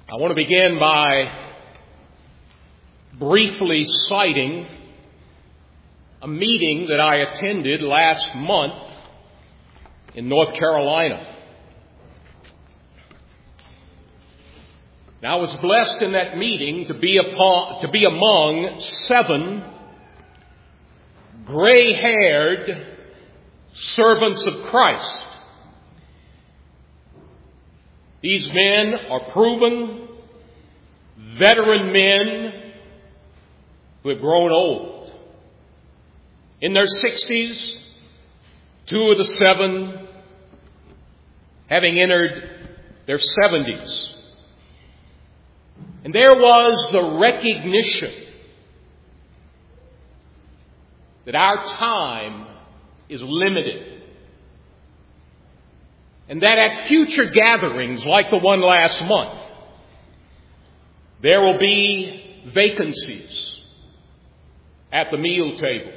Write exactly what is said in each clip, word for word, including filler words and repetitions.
I want to begin by briefly citing a meeting that I attended last month in North Carolina. And I was blessed in that meeting to be upon, to be among seven gray-haired servants of Christ. These men are proven, veteran men who have grown old. In their sixties, two of the seven having entered their seventies. And there was the recognition that our time is limited. And that at future gatherings like the one last month, there will be vacancies at the meal table.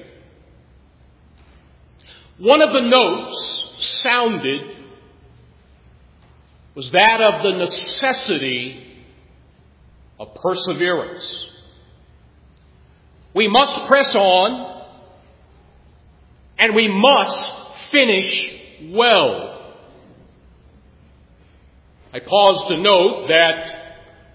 One of the notes sounded was that of the necessity of perseverance. We must press on, and we must finish well. I pause to note that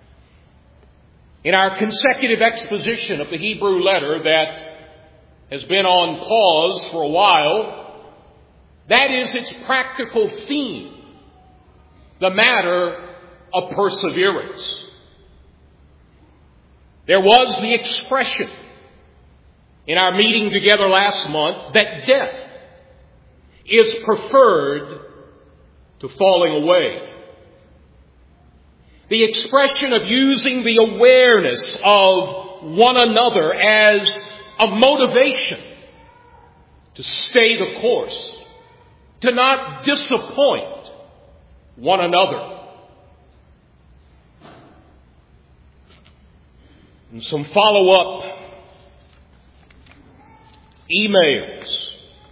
in our consecutive exposition of the Hebrew letter that has been on pause for a while, that is its practical theme, the matter of perseverance. There was the expression in our meeting together last month that death is preferred to falling away. The expression of using the awareness of one another as a motivation to stay the course, to not disappoint one another. And some follow-up emails.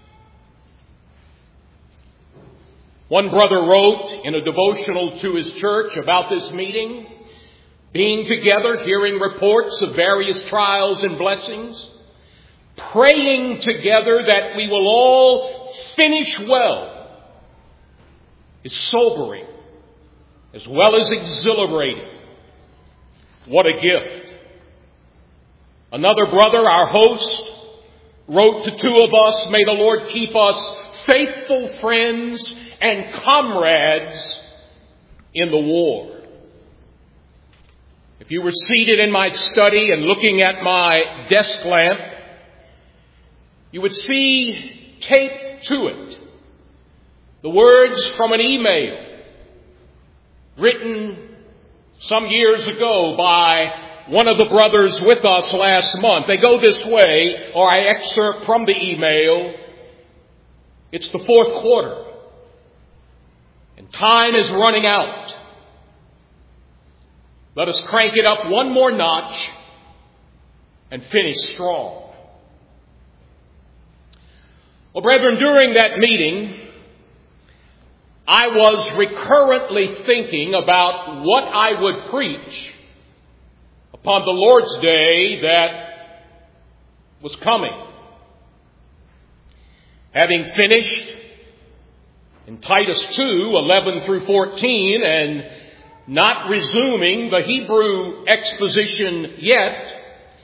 One brother wrote in a devotional to his church about this meeting, being together, hearing reports of various trials and blessings, praying together that we will all finish well, is sobering as well as exhilarating. What a gift. Another brother, our host, wrote to two of us, may the Lord keep us faithful friends and comrades in the war. If you were seated in my study and looking at my desk lamp, you would see taped to it the words from an email written some years ago by one of the brothers with us last month. They go this way, or I excerpt from the email. It's the fourth quarter. And time is running out. Let us crank it up one more notch and finish strong. Well, brethren, during that meeting, I was recurrently thinking about what I would preach upon the Lord's Day that was coming. Having finished in Titus two, eleven through fourteen, and not resuming the Hebrew exposition yet,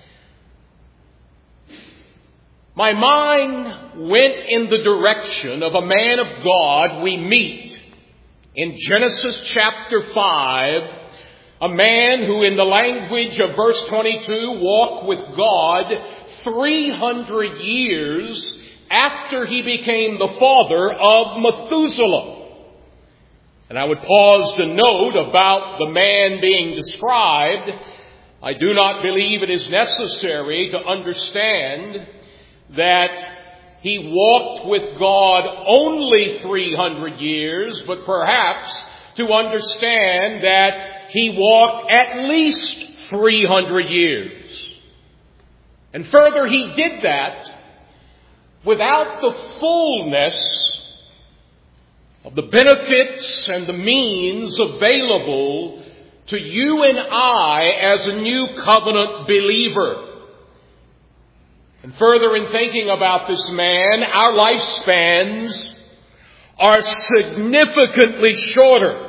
my mind went in the direction of a man of God we meet in Genesis chapter five, a man who in the language of verse twenty-two walked with God three hundred years after he became the father of Methuselah. And I would pause to note about the man being described. I do not believe it is necessary to understand that he walked with God only three hundred years, but perhaps to understand that he walked at least three hundred years. And further, he did that without the fullness of the benefits and the means available to you and I as a new covenant believer. And further, in thinking about this man, our lifespans are significantly shorter.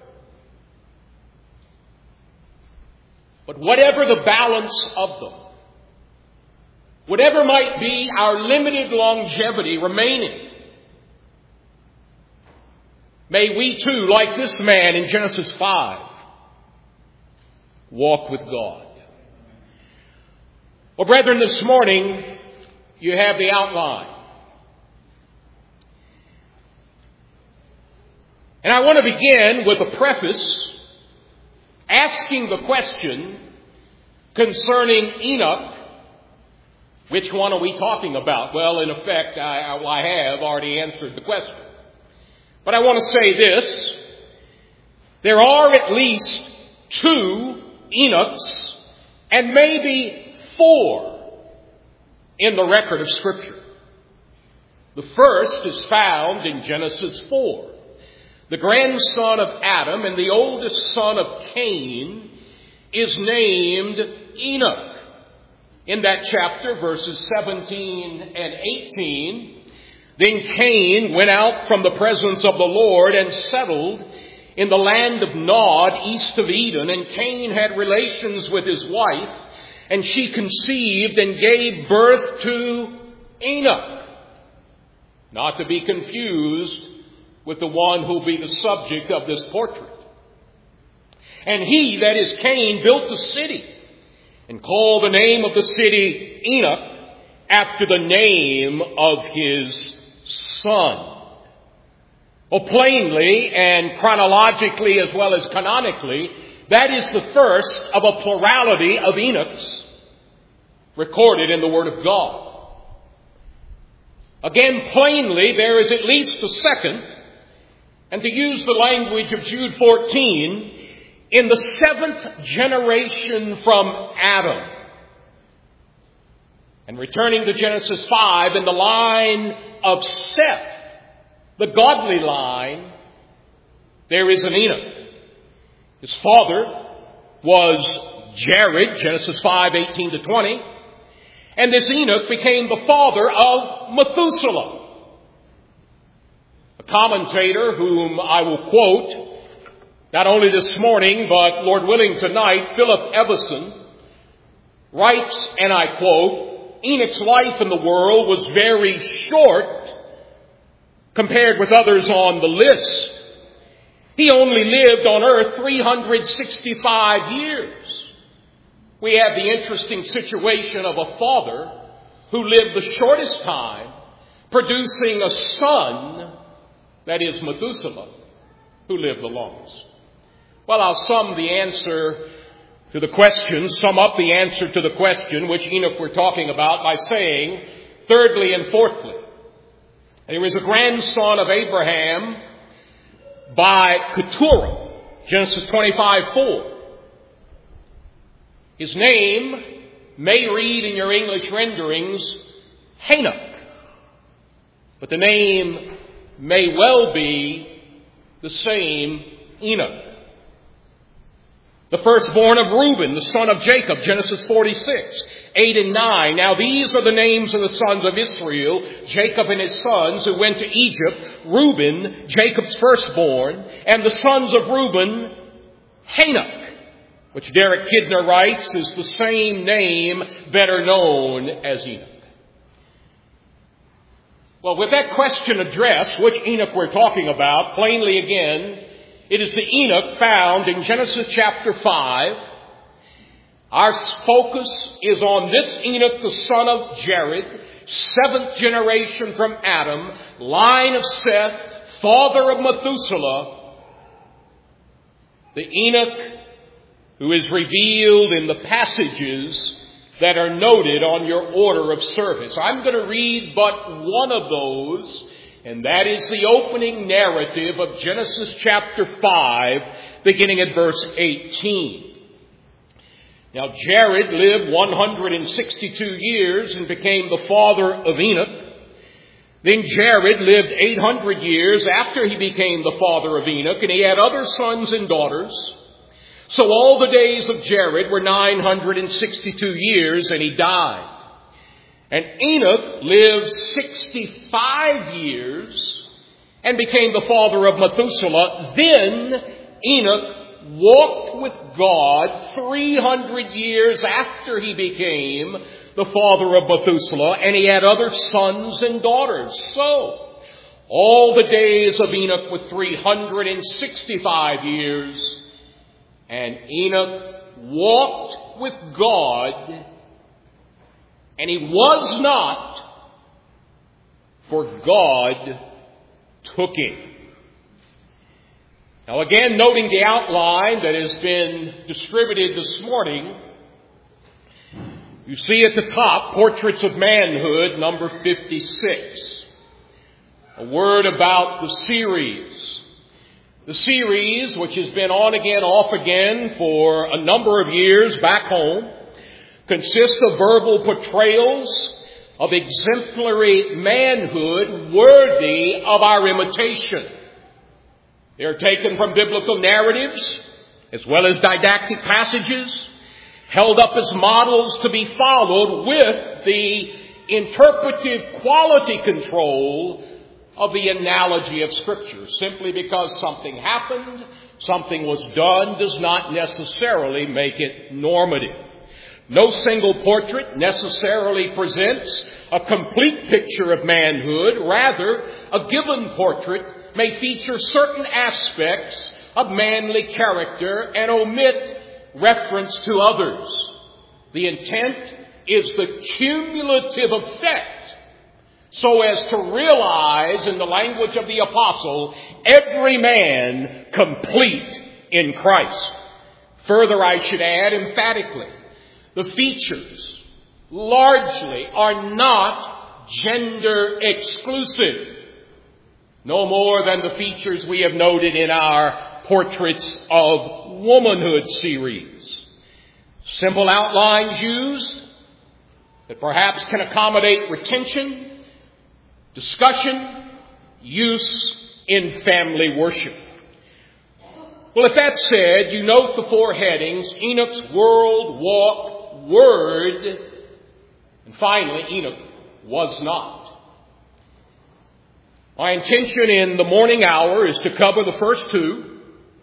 But whatever the balance of them, whatever might be our limited longevity remaining, may we too, like this man in Genesis five, walk with God. Well, brethren, this morning you have the outline. And I want to begin with a preface asking the question concerning Enoch. Which one are we talking about? Well, in effect, I, I have already answered the question. But I want to say this. There are at least two Enochs and maybe four in the record of Scripture. The first is found in Genesis four. The grandson of Adam and the oldest son of Cain is named Enoch. In that chapter, verses seventeen and eighteen, then Cain went out from the presence of the Lord and settled in the land of Nod, east of Eden. And Cain had relations with his wife, and she conceived and gave birth to Enoch. Not to be confused with the one who will be the subject of this portrait. And he, that is Cain, built a city and called the name of the city Enoch after the name of his son. Well, plainly and chronologically as well as canonically, that is the first of a plurality of Enochs recorded in the Word of God. Again, plainly, there is at least a second. And to use the language of Jude fourteen, in the seventh generation from Adam. And returning to Genesis five, in the line of Seth, the godly line, there is an Enoch. His father was Jared, Genesis five, eighteen to twenty. And this Enoch became the father of Methuselah. A commentator whom I will quote, not only this morning, but Lord willing tonight, Philip Everson, writes, and I quote, Enoch's life in the world was very short compared with others on the list. He only lived on earth three hundred sixty-five years. We have the interesting situation of a father who lived the shortest time, producing a son, that is Methuselah, who lived the longest. Well, I'll sum the answer to the question, sum up the answer to the question which Enoch we're talking about by saying, thirdly and fourthly, there is a grandson of Abraham by Keturah, Genesis twenty-five four. His name may read in your English renderings, Hanok, but the name may well be the same Enoch. The firstborn of Reuben, the son of Jacob, Genesis forty-six, eight and nine. Now these are the names of the sons of Israel, Jacob and his sons who went to Egypt, Reuben, Jacob's firstborn, and the sons of Reuben, Hanok, which Derek Kidner writes is the same name better known as Enoch. Well, with that question addressed, which Enoch we're talking about, plainly again, it is the Enoch found in Genesis chapter five. Our focus is on this Enoch, the son of Jared, seventh generation from Adam, line of Seth, father of Methuselah. The Enoch who is revealed in the passages that are noted on your order of service. I'm going to read but one of those, and that is the opening narrative of Genesis chapter five, beginning at verse eighteen. Now Jared lived one hundred sixty-two years and became the father of Enoch. Then Jared lived eight hundred years after he became the father of Enoch, and he had other sons and daughters. So all the days of Jared were nine hundred sixty-two years, and he died. And Enoch lived sixty-five years and became the father of Methuselah. Then Enoch walked with God three hundred years after he became the father of Methuselah, and he had other sons and daughters. So all the days of Enoch were three hundred sixty-five years, and Enoch walked with God, and he was not, for God took him. Now again, noting the outline that has been distributed this morning, you see at the top, Portraits of Manhood, number fifty-six. A word about the series. The series, which has been on again, off again for a number of years back home, consists of verbal portrayals of exemplary manhood worthy of our imitation. They are taken from biblical narratives as well as didactic passages, held up as models to be followed with the interpretive quality control of the analogy of Scripture. Simply because something happened, something was done, does not necessarily make it normative. No single portrait necessarily presents a complete picture of manhood. Rather, a given portrait may feature certain aspects of manly character and omit reference to others. The intent is the cumulative effect, so as to realize, in the language of the apostle, every man complete in Christ. Further, I should add emphatically, the features largely are not gender exclusive, no more than the features we have noted in our Portraits of Womanhood series. Simple outlines used that perhaps can accommodate retention, discussion, use in family worship. Well, if that's said, you note the four headings: Enoch's world, walk, word, and finally, Enoch was not. My intention in the morning hour is to cover the first two,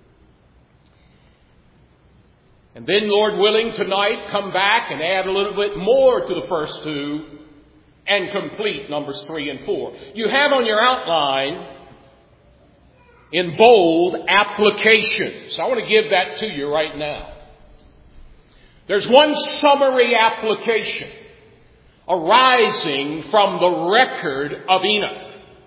and then, Lord willing, tonight come back and add a little bit more to the first two and complete numbers three and four. You have on your outline in bold applications. I want to give that to you right now. There's one summary application arising from the record of Enoch,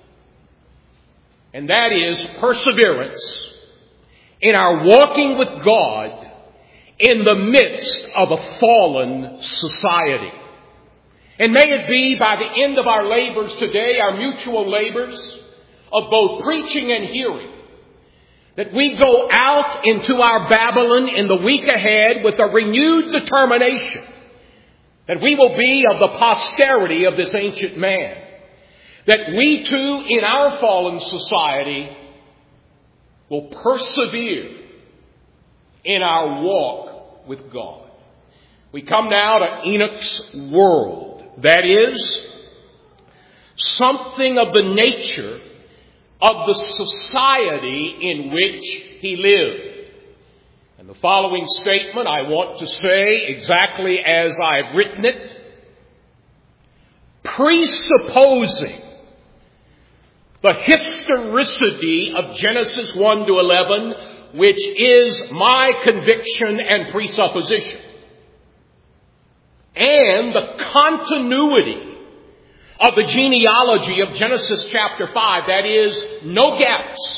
and that is perseverance in our walking with God in the midst of a fallen society. And may it be by the end of our labors today, our mutual labors of both preaching and hearing, that we go out into our Babylon in the week ahead with a renewed determination that we will be of the posterity of this ancient man. That we too, in our fallen society, will persevere in our walk with God. We come now to Enoch's world. That is, something of the nature of the society in which he lived. And the following statement I want to say exactly as I've written it, presupposing the historicity of Genesis one to eleven, which is my conviction and presupposition, and the continuity of the genealogy of Genesis chapter five, that is, no gaps.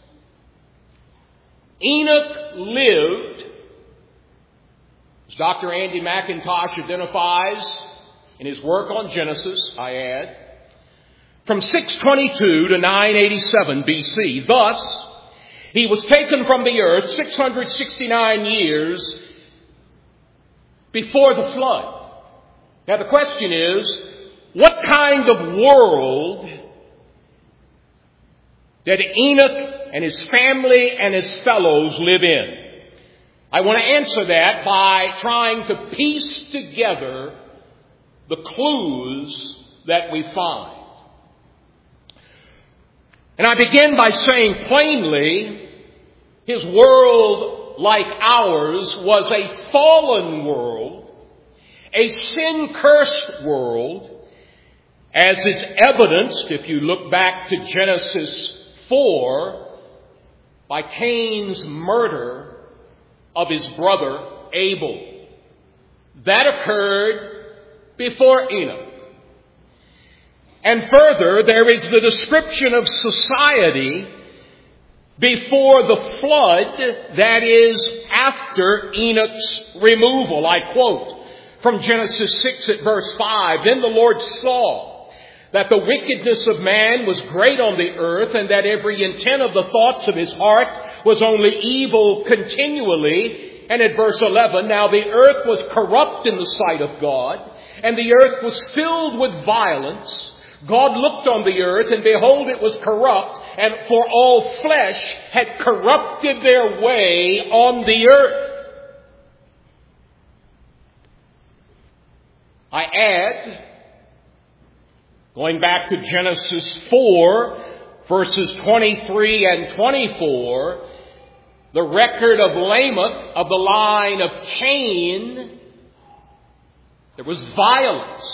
Enoch lived, as Doctor Andy McIntosh identifies in his work on Genesis, I add, from six twenty-two to nine eighty-seven B C. Thus, he was taken from the earth six hundred sixty-nine years before the flood. Now the question is, what kind of world did Enoch and his family and his fellows live in? I want to answer that by trying to piece together the clues that we find. And I begin by saying plainly, his world, like ours, was a fallen world, a sin-cursed world, as is evidenced, if you look back to Genesis four, by Cain's murder of his brother Abel. That occurred before Enoch. And further, there is the description of society before the flood, that is, after Enoch's removal. I quote from Genesis six at verse five, "Then the Lord saw that the wickedness of man was great on the earth, and that every intent of the thoughts of his heart was only evil continually." And at verse eleven, "Now the earth was corrupt in the sight of God, and the earth was filled with violence. God looked on the earth, and behold, it was corrupt, and for all flesh had corrupted their way on the earth." I add, going back to Genesis four, verses twenty-three and twenty-four, the record of Lamech, of the line of Cain, there was violence.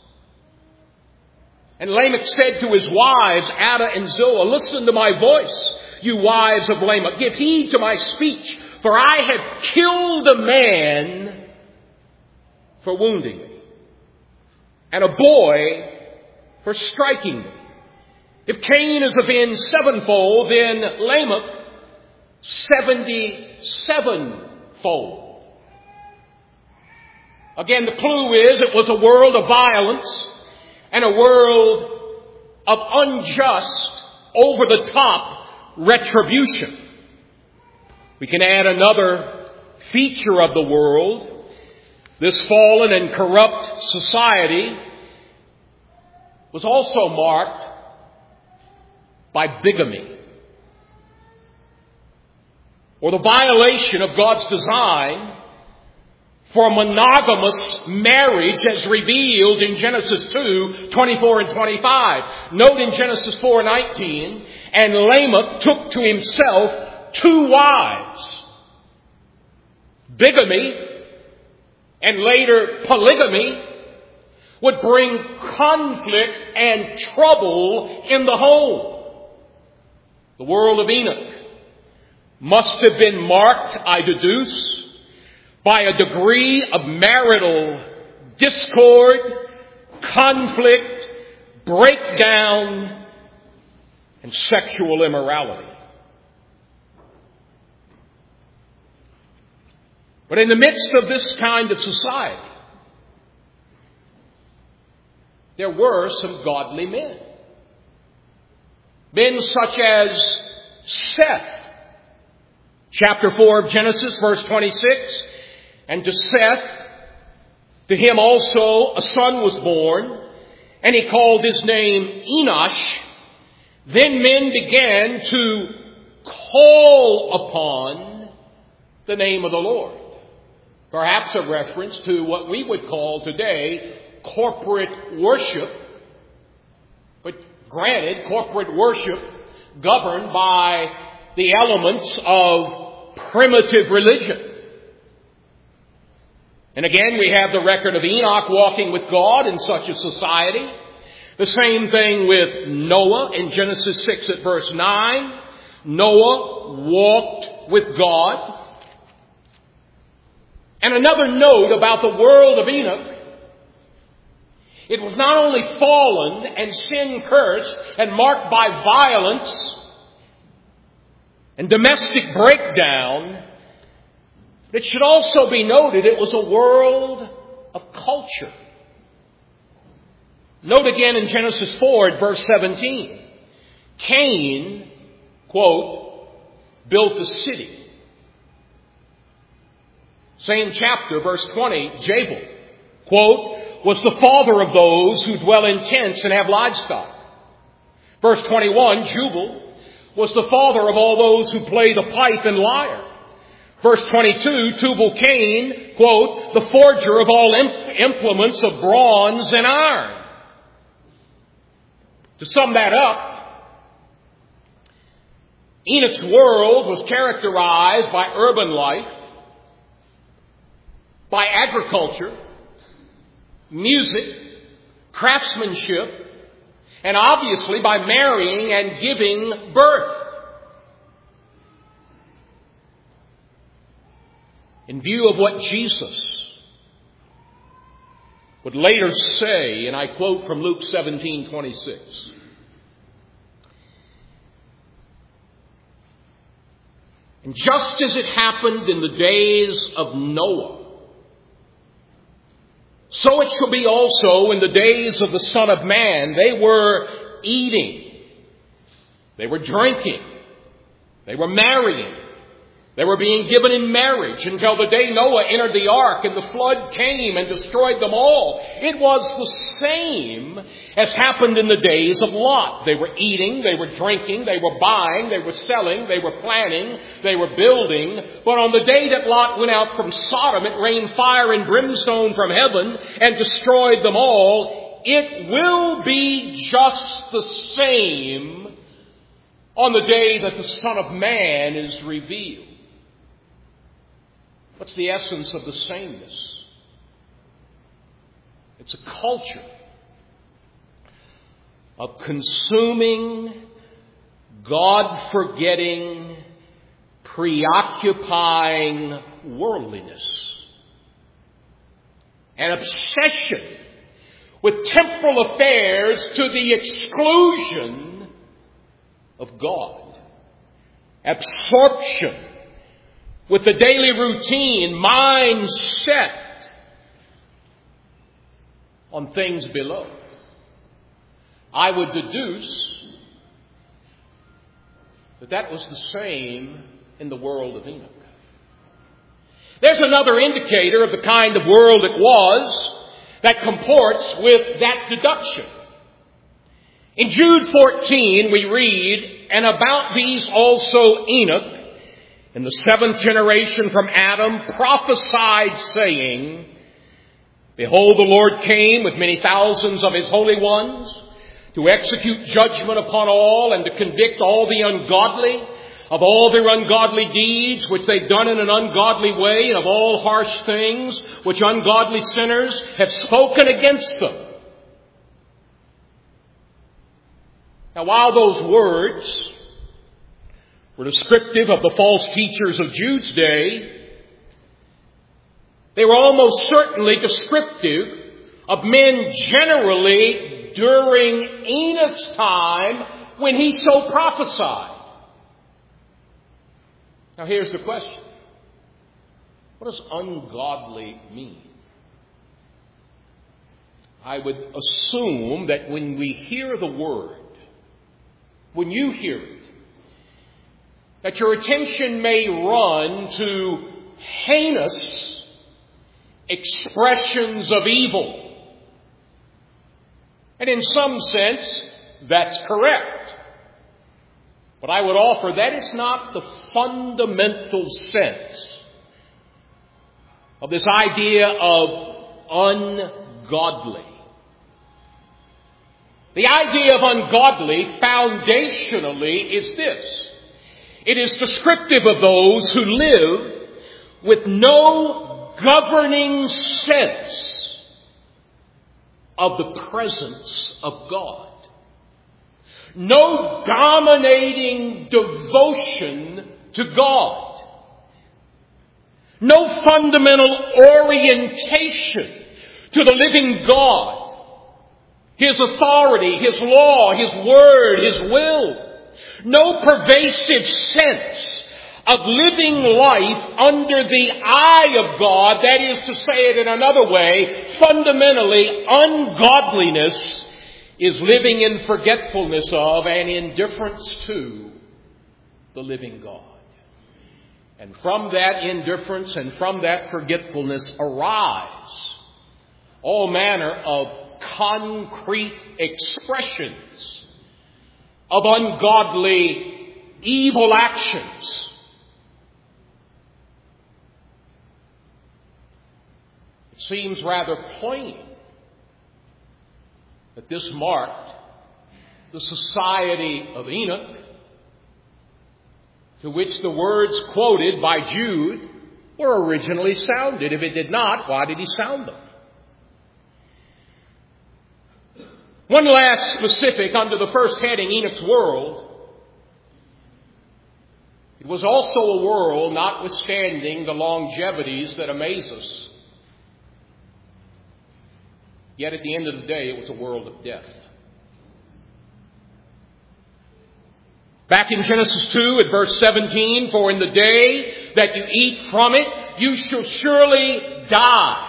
And Lamech said to his wives, Adah and Zillah, "Listen to my voice, you wives of Lamech. Give heed to my speech, for I have killed a man for wounding me, and a boy for striking me. If Cain is avenged sevenfold, then Lamech seventy-sevenfold." Again, the clue is it was a world of violence and a world of unjust, over-the-top retribution. We can add another feature of the world. This fallen and corrupt society was also marked by bigamy, or the violation of God's design for a monogamous marriage as revealed in Genesis two, twenty-four and twenty-five. Note in Genesis four nineteen, "And Lamech took to himself two wives." Bigamy, and later polygamy, would bring conflict and trouble in the home. The world of Enoch must have been marked, I deduce, by a degree of marital discord, conflict, breakdown, and sexual immorality. But in the midst of this kind of society, there were some godly men. Men such as Seth. Chapter four of Genesis, verse twenty-six. "And to Seth, to him also a son was born, and he called his name Enosh. Then men began to call upon the name of the Lord." Perhaps a reference to what we would call today corporate worship. But granted, corporate worship governed by the elements of primitive religion. And again, we have the record of Enoch walking with God in such a society. The same thing with Noah in Genesis six at verse nine. Noah walked with God. And another note about the world of Enoch. It was not only fallen and sin-cursed and marked by violence and domestic breakdown, it should also be noted it was a world of culture. Note again in Genesis four at verse seventeen. Cain, quote, built a city. Same chapter, verse twenty, Jabal, quote, was the father of those who dwell in tents and have livestock. Verse twenty-one, Jubal was the father of all those who play the pipe and lyre. Verse twenty-two, Tubal-Cain, quote, the forger of all implements of bronze and iron. To sum that up, Enoch's world was characterized by urban life, by agriculture, music, craftsmanship, and obviously by marrying and giving birth. In view of what Jesus would later say, and I quote from Luke seventeen twenty-six, and just as it happened in the days of Noah, so it shall be also in the days of the Son of Man. They were eating, they were drinking, they were marrying, they were being given in marriage until the day Noah entered the ark and the flood came and destroyed them all. It was the same as happened in the days of Lot. They were eating, they were drinking, they were buying, they were selling, they were planning, they were building. But on the day that Lot went out from Sodom, it rained fire and brimstone from heaven and destroyed them all. It will be just the same on the day that the Son of Man is revealed. What's the essence of the sameness? It's a culture of consuming, God-forgetting, preoccupying worldliness. An obsession with temporal affairs to the exclusion of God. Absorption with the daily routine, mind set on things below. I would deduce that that was the same in the world of Enoch. There's another indicator of the kind of world it was that comports with that deduction. In Jude fourteen we read, and about these also Enoch, in the seventh generation from Adam, prophesied, saying, behold, the Lord came with many thousands of his holy ones to execute judgment upon all and to convict all the ungodly of all their ungodly deeds which they've done in an ungodly way, and of all harsh things which ungodly sinners have spoken against them. Now, while those words were descriptive of the false teachers of Jude's day, they were almost certainly descriptive of men generally during Enoch's time when he so prophesied. Now here's the question. What does ungodly mean? I would assume that when we hear the word, when you hear it, that your attention may run to heinous expressions of evil. And in some sense, that's correct. But I would offer that is not the fundamental sense of this idea of ungodly. The idea of ungodly foundationally is this. It is descriptive of those who live with no governing sense of the presence of God. No dominating devotion to God. No fundamental orientation to the living God. His authority, His law, His word, His will. No pervasive sense of living life under the eye of God. That is to say it in another way, fundamentally, ungodliness is living in forgetfulness of and indifference to the living God. And from that indifference and from that forgetfulness arise all manner of concrete expressions of ungodly, evil actions. seems rather plain that this marked the society of Enoch, to which the words quoted by Jude were originally sounded. If it did not, why did he sound them? One last specific under the first heading, Enoch's world. It was also a world, notwithstanding the longevities that amaze us. Yet at the end of the day, it was a world of death. Back in Genesis two at verse seventeen, for in the day that you eat from it, you shall surely die.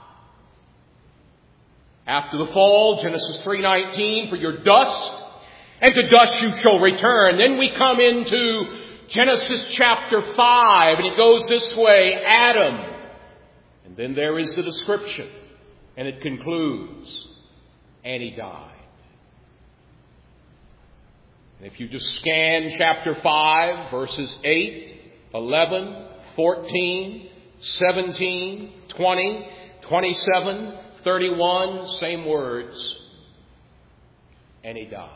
After the fall, Genesis three nineteen, for your dust, and to dust you shall return. Then we come into Genesis chapter five, and it goes this way, Adam. And then there is the description, and it concludes, and he died. And if you just scan chapter five, verses eight, eleven, fourteen, seventeen, twenty, twenty-seven, thirty-one, same words, and he died.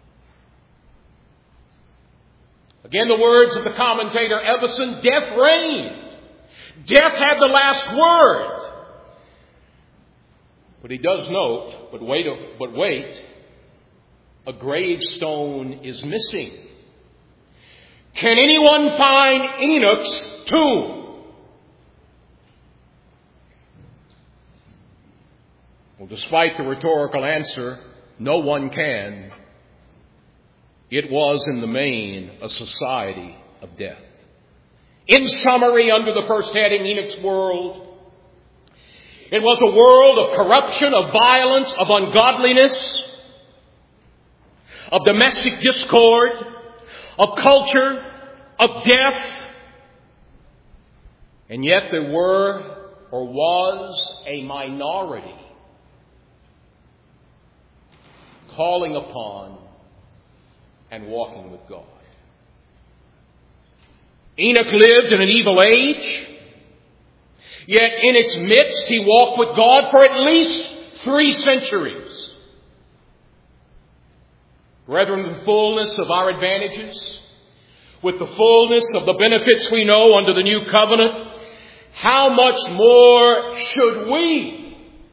Again, the words of the commentator Evison, death reigned. Death had the last word. But he does note, but wait, but wait, a gravestone is missing. Can anyone find Enoch's tomb? Well, despite the rhetorical answer, no one can. It was in the main a society of death. In summary, under the first heading, Enoch's world, it was a world of corruption, of violence, of ungodliness, of domestic discord, of culture, of death. And yet there were or was a minority calling upon and walking with God. Enoch lived in an evil age, yet in its midst he walked with God for at least three centuries. Brethren, the fullness of our advantages, with the fullness of the benefits we know under the new covenant, how much more should we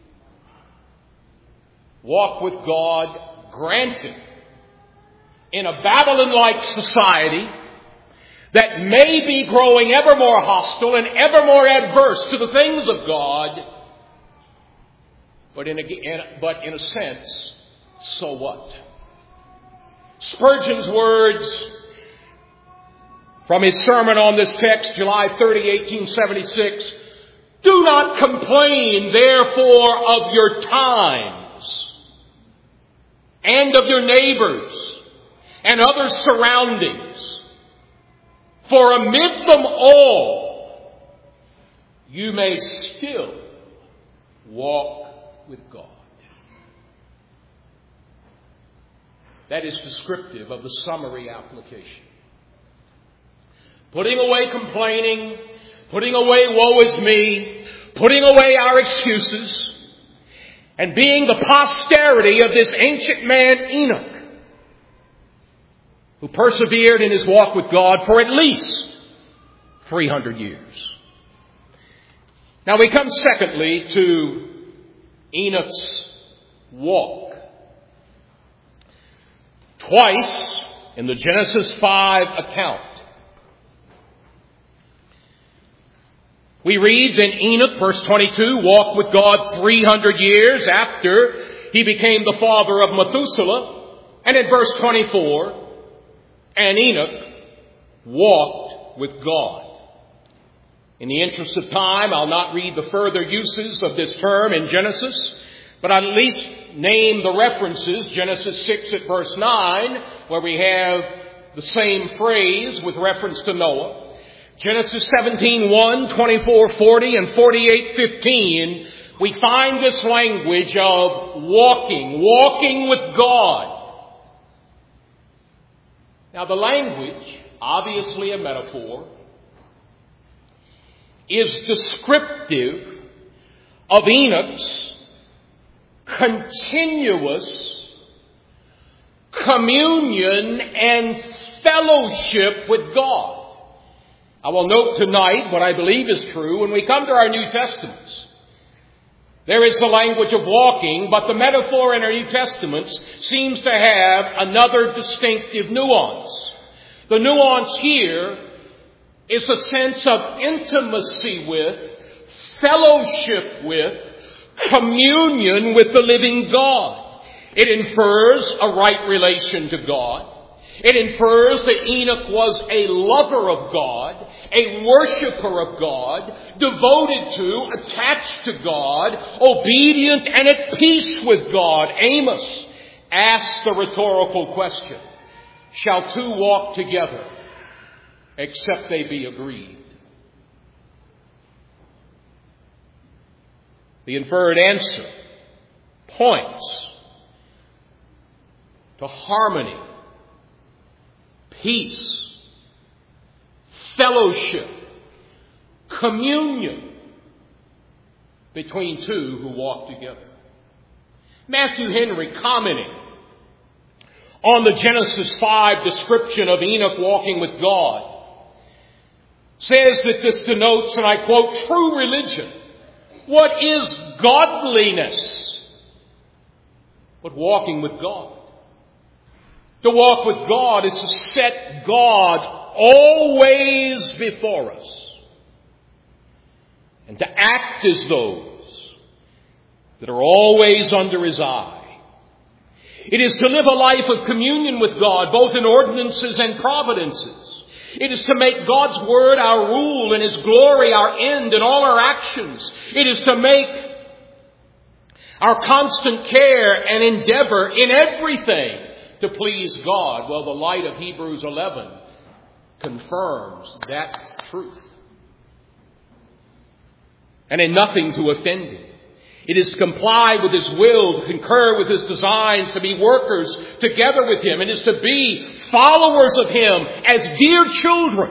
walk with God, granted, in a Babylon-like society that may be growing ever more hostile and ever more adverse to the things of God, but in a, in, but in a sense, so what? Spurgeon's words from his sermon on this text, July thirtieth, eighteen seventy-six, do not complain, therefore, of your times and of your neighbors and other surroundings, for amid them all, you may still walk with God. That is descriptive of the summary application. Putting away complaining, putting away woe is me, putting away our excuses, and being the posterity of this ancient man Enoch, who persevered in his walk with God for at least three hundred years. Now we come secondly to Enoch's walk. Twice in the Genesis five account, we read, then Enoch, verse twenty-two, walked with God three hundred years after he became the father of Methuselah. And in verse twenty-four, and Enoch walked with God. In the interest of time, I'll not read the further uses of this term in Genesis, but I'll at least name the references. Genesis six at verse nine, where we have the same phrase with reference to Noah. Genesis seventeen one, twenty-four forty, and forty-eight fifteen, we find this language of walking, walking with God. Now the language, obviously a metaphor, is descriptive of Enoch's continuous communion and fellowship with God. I will note tonight what I believe is true when we come to our New Testaments. There is the language of walking, but the metaphor in our New Testaments seems to have another distinctive nuance. The nuance here is a sense of intimacy with, fellowship with, communion with the living God. It infers a right relation to God. It infers that Enoch was a lover of God, a worshiper of God, devoted to, attached to God, obedient and at peace with God. Amos asks the rhetorical question, shall two walk together except they be agreed? The inferred answer points to harmony, peace, fellowship, communion between two who walk together. Matthew Henry, commenting on the Genesis five description of Enoch walking with God, says that this denotes, and I quote, true religion. What is godliness but walking with God? To walk with God is to set God always before us and to act as those that are always under His eye. It is to live a life of communion with God, both in ordinances and providences. It is to make God's Word our rule and His glory our end in all our actions. It is to make our constant care and endeavor in everything to please God. Well, the light of Hebrews eleven confirms that truth. And in nothing to offend Him. It is to comply with His will, to concur with His designs, to be workers together with Him. It is to be followers of Him as dear children.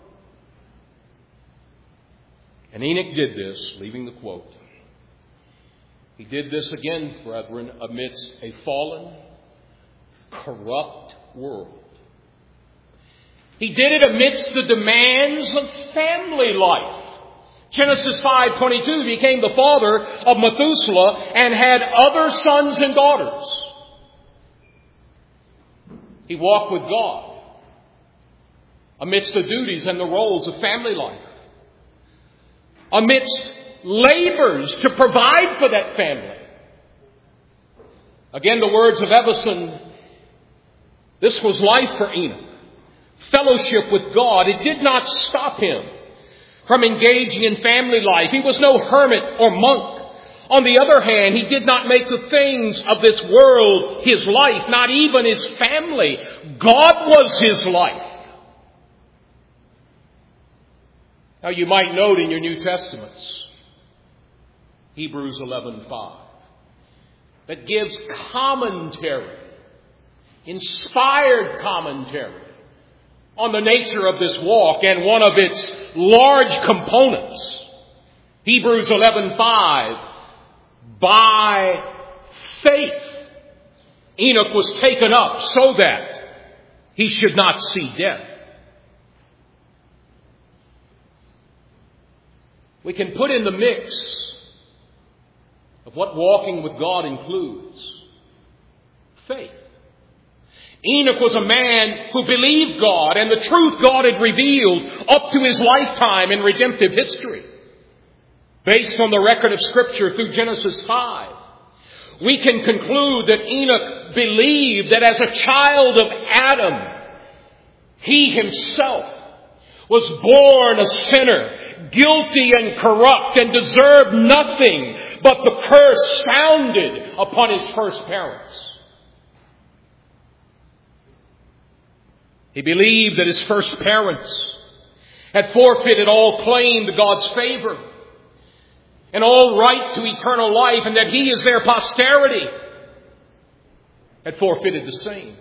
And Enoch did this, leaving the quote. He did this again, brethren, amidst a fallen, corrupt world. He did it amidst the demands of family life. Genesis five twenty-two, he became the father of Methuselah and had other sons and daughters. He walked with God amidst the duties and the roles of family life, amidst labors to provide for that family. Again, the words of Evison, this was life for Enoch. Fellowship with God. It did not stop him from engaging in family life. He was no hermit or monk. On the other hand, he did not make the things of this world his life, not even his family. God was his life. Now you might note in your New Testaments, Hebrews eleven five, that gives commentary, inspired commentary on the nature of this walk and one of its large components. Hebrews eleven five, by faith Enoch was taken up so that he should not see death. We can put in the mix of what walking with God includes faith. Enoch was a man who believed God and the truth God had revealed up to his lifetime in redemptive history. Based on the record of Scripture through Genesis five, we can conclude that Enoch believed that as a child of Adam, he himself was born a sinner, guilty and corrupt, and deserved nothing but the curse sounded upon his first parents. He believed that his first parents had forfeited all claim to God's favor and all right to eternal life, and that he, as their posterity, had forfeited the same.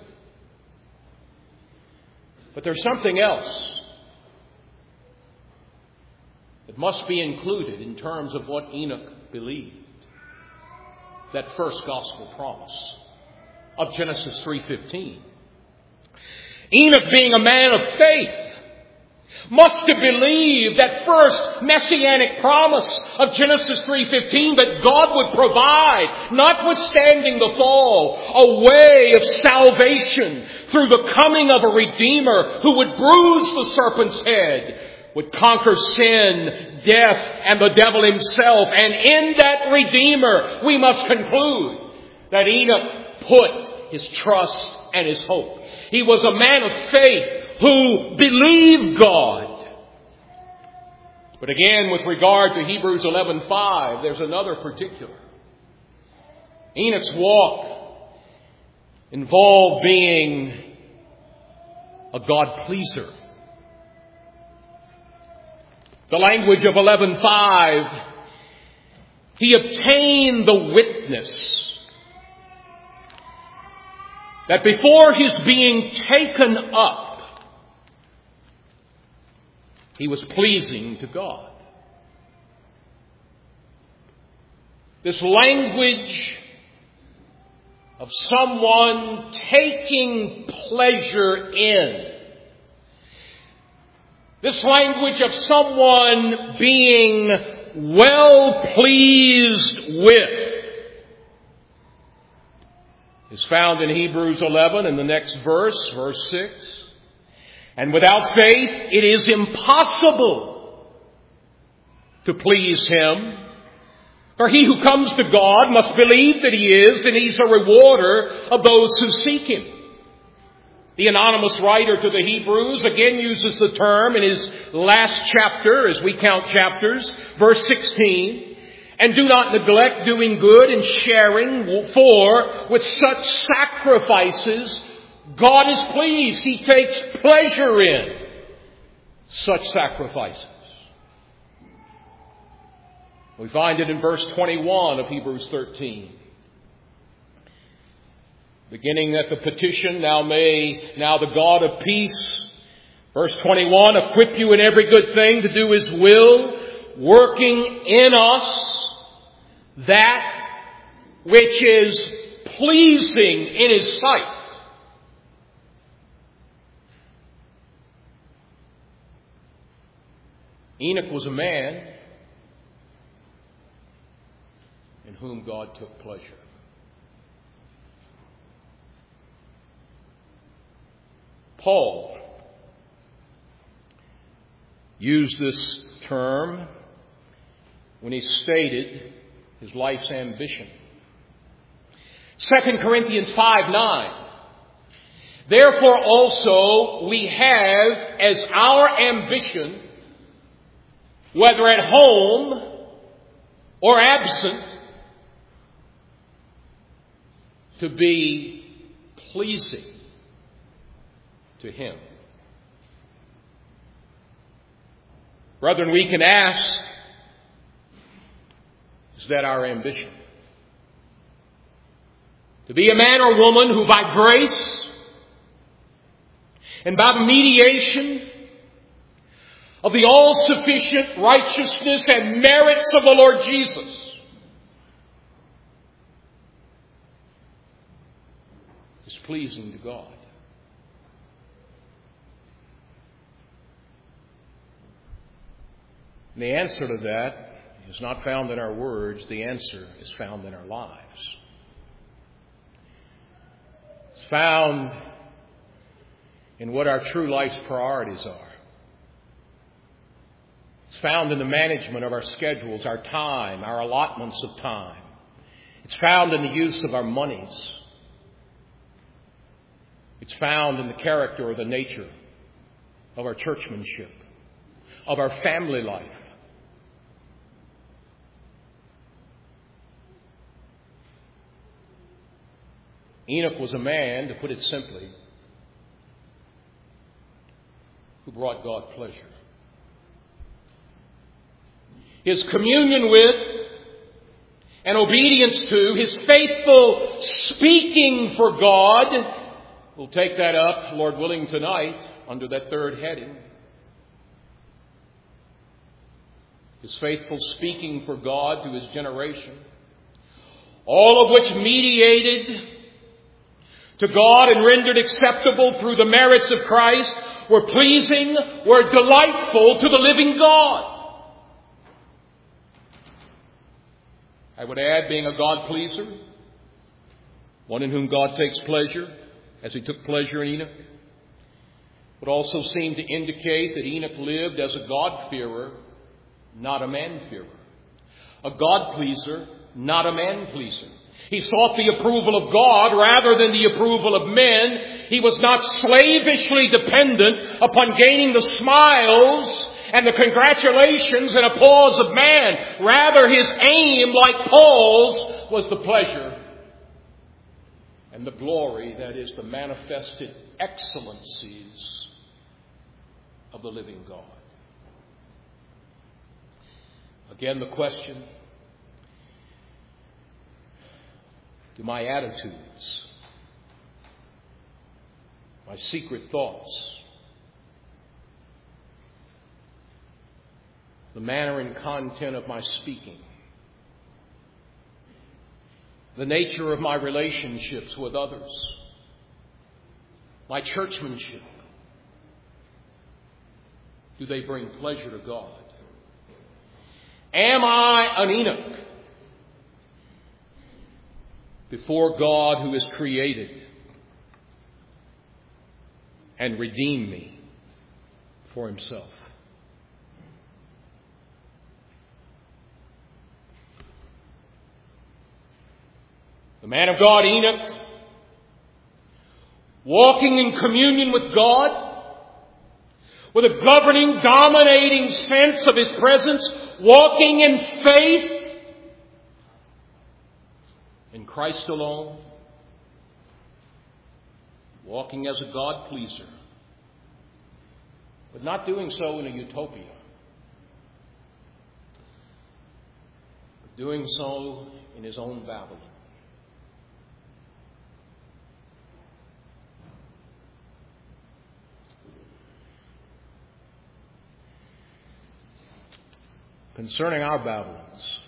But there's something else that It must be included in terms of what Enoch believed. That first gospel promise of Genesis three fifteen. Enoch, being a man of faith, must have believed that first messianic promise of Genesis three fifteen, that God would provide, notwithstanding the fall, a way of salvation through the coming of a Redeemer who would bruise the serpent's head, would conquer sin, death, and the devil himself. And in that Redeemer, we must conclude that Enoch put his trust and his hope. He was a man of faith who believed God. But again, with regard to Hebrews eleven five, there's another particular. Enoch's walk involved being a God-pleaser. The language of eleven five, he obtained the witness that before his being taken up, he was pleasing to God. This language of someone taking pleasure in. This language of someone being well pleased with is found in Hebrews eleven in the next verse, verse six. And without faith, it is impossible to please Him. For he who comes to God must believe that He is, and He's a rewarder of those who seek Him. The anonymous writer to the Hebrews again uses the term in his last chapter, as we count chapters, verse sixteen. And do not neglect doing good and sharing, for with such sacrifices God is pleased. He takes pleasure in such sacrifices. We find it in verse twenty-one of Hebrews thirteen. Beginning at the petition, now may now the God of peace, verse twenty-one, equip you in every good thing to do His will, working in us that which is pleasing in His sight. Enoch was a man in whom God took pleasure. Paul used this term when he stated his life's ambition. Second Corinthians five nine. Therefore also we have as our ambition, whether at home or absent, to be pleasing to Him. Brethren, we can ask, is that our ambition? To be a man or woman who by grace and by the mediation of the all-sufficient righteousness and merits of the Lord Jesus is pleasing to God. And the answer to that is not found in our words. The answer is found in our lives. It's found in what our true life's priorities are. It's found in the management of our schedules, our time, our allotments of time. It's found in the use of our monies. It's found in the character or the nature of our churchmanship, of our family life. Enoch was a man, to put it simply, who brought God pleasure. His communion with and obedience to, his faithful speaking for God, we'll take that up, Lord willing, tonight under that third heading. his faithful speaking for God to his generation, all of which mediated to God and rendered acceptable through the merits of Christ, were pleasing, were delightful to the living God. I would add, being a God-pleaser, one in whom God takes pleasure, as he took pleasure in Enoch, would also seem to indicate that Enoch lived as a God-fearer, not a man-fearer. A God-pleaser, not a man-pleaser. He sought the approval of God rather than the approval of men. He was not slavishly dependent upon gaining the smiles and the congratulations and applause of man. Rather, his aim, like Paul's, was the pleasure and the glory, that is, the manifested excellencies of the living God. Again, the question, do my attitudes, my secret thoughts, the manner and content of my speaking, the nature of my relationships with others, my churchmanship, do they bring pleasure to God? Am I an Enoch before God, who has created and redeemed me for himself? The man of God, Enoch, walking in communion with God, with a governing, dominating sense of his presence, walking in faith in Christ alone, walking as a God-pleaser, but not doing so in a utopia, but doing so in his own Babylon. Concerning our Babylons,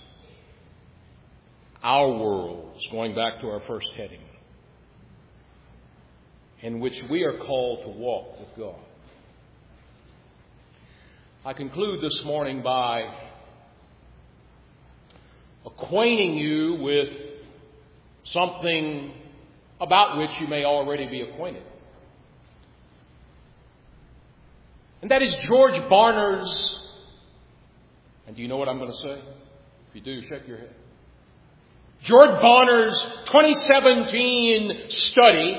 our worlds, going back to our first heading, in which we are called to walk with God, I conclude this morning by acquainting you with something about which you may already be acquainted. And that is George Barna's, and do you know what I'm going to say? If you do, shake your head. George Barna's twenty seventeen study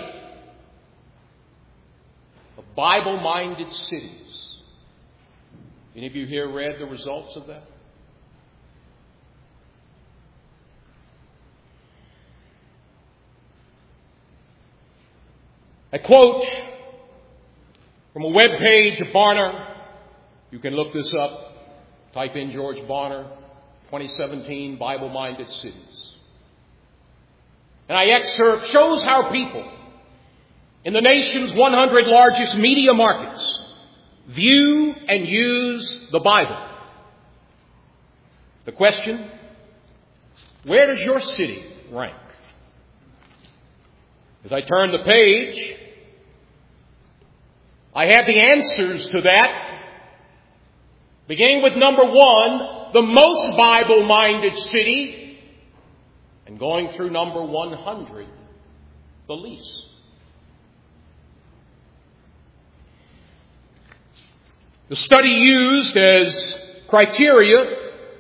of Bible-minded cities. Any of you here read the results of that? I quote from a web page of Barna. You can look this up. Type in George Barna, twenty seventeen Bible-minded cities. And I excerpt, shows how people in the nation's one hundred largest media markets view and use the Bible. The question, where does your city rank? As I turn the page, I have the answers to that. Beginning with number one, the most Bible-minded city, and going through number one hundred, the least. The study used as criteria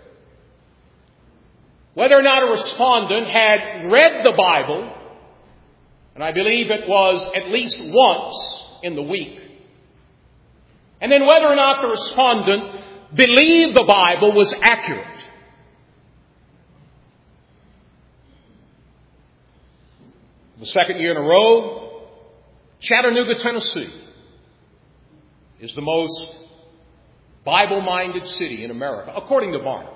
whether or not a respondent had read the Bible, and I believe it was at least once in the week, and then whether or not the respondent believed the Bible was accurate. The second year in a row, Chattanooga, Tennessee is the most Bible-minded city in America, according to Barna.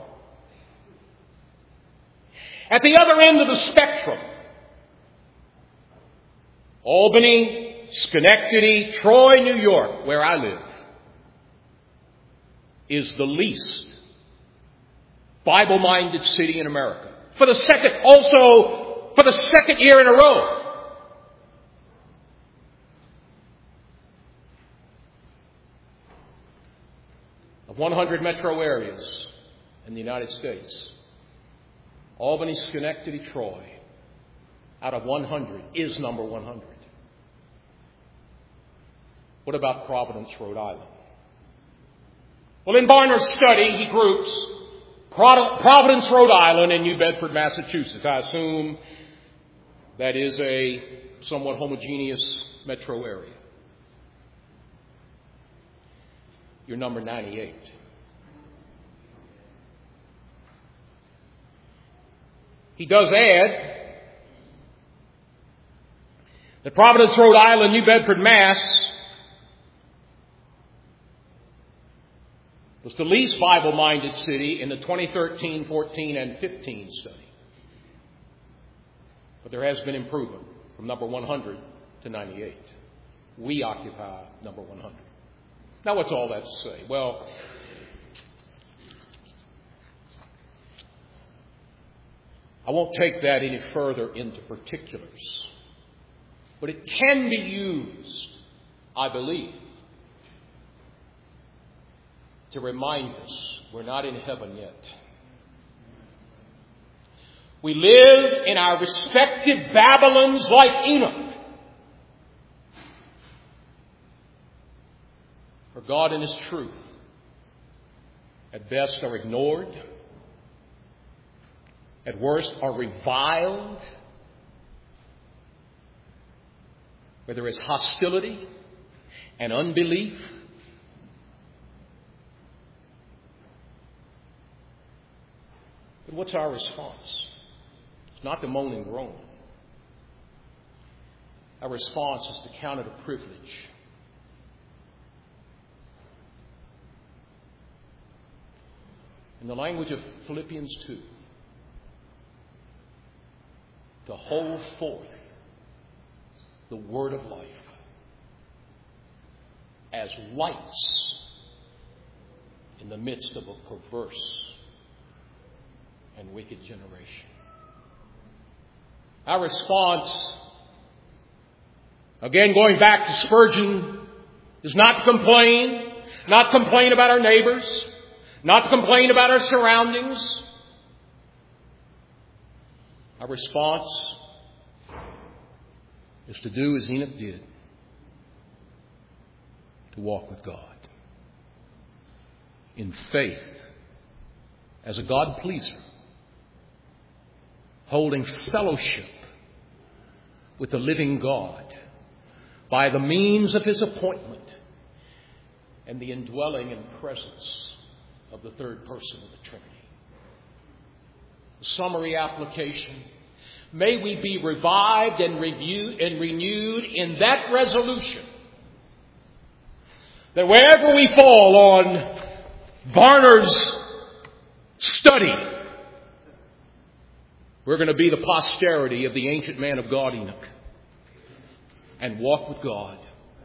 At the other end of the spectrum, Albany, Schenectady, Troy, New York, where I live, is the least Bible-minded city in America. For the second, also for the second year in a row. Of one hundred metro areas in the United States, Albany, Schenectady, Troy, out of one hundred, is number one hundred. What about Providence, Rhode Island? Well, in Barner's study, he groups Providence, Rhode Island, and New Bedford, Massachusetts. I assume that is a somewhat homogeneous metro area. You're number ninety-eight. He does add that Providence, Rhode Island, New Bedford, Mass was the least Bible-minded city in the twenty thirteen, fourteen, and fifteen study. But there has been improvement from number one hundred to ninety-eight. We occupy number one hundred. Now, what's all that to say? Well, I won't take that any further into particulars. But it can be used, I believe, to remind us we're not in heaven yet. We live in our respective Babylons like Enoch. For God and His truth, at best, are ignored, at worst, are reviled, where there is hostility and unbelief. But what's our response? It's not to moan and groan. Our response is to count it a privilege in the language of Philippians two, to hold forth the word of life as lights in the midst of a perverse and wicked generation. Our response, again going back to Spurgeon, is not to complain, not complain about our neighbors, not to complain about our surroundings. Our response is to do as Enoch did, to walk with God in faith as a God-pleaser, holding fellowship with the living God by the means of His appointment and the indwelling and presence of the third person of the Trinity. The summary application: may we be revived and reviewed and renewed in that resolution that wherever we fall on Barner's study, we're going to be the posterity of the ancient man of God, Enoch, and walk with God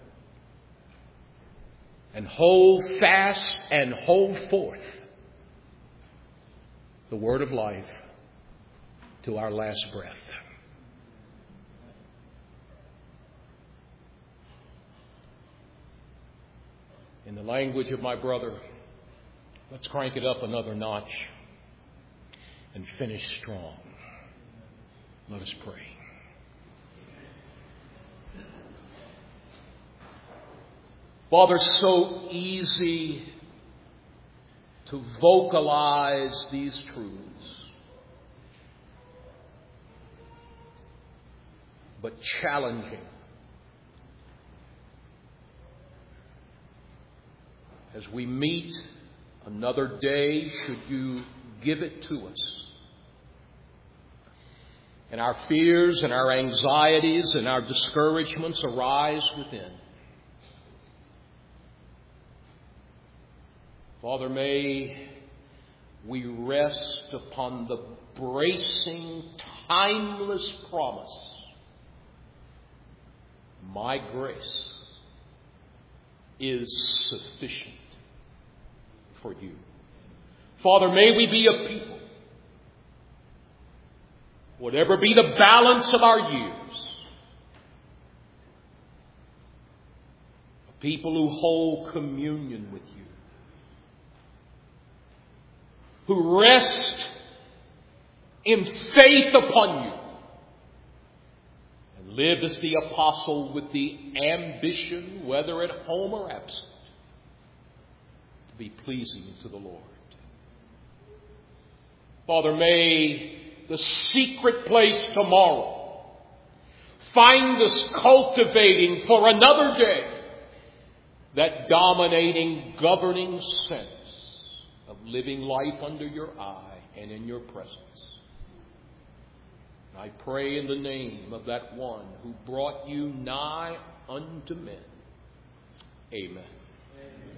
and hold fast and hold forth the word of life to our last breath. In the language of my brother, let's crank it up another notch and finish strong. Let us pray. Father, so easy to vocalize these truths, but challenging as we meet another day, should you give it to us. And our fears and our anxieties and our discouragements arise within. Father, may we rest upon the bracing, timeless promise: my grace is sufficient for you. Father, may we be a people whatever be the balance of our years, people who hold communion with you, who rest in faith upon you, and live as the apostle with the ambition, whether at home or absent, to be pleasing to the Lord. Father, may the secret place tomorrow find us cultivating for another day that dominating, governing sense of living life under your eye and in your presence. I pray in the name of that one who brought you nigh unto men. Amen. Amen.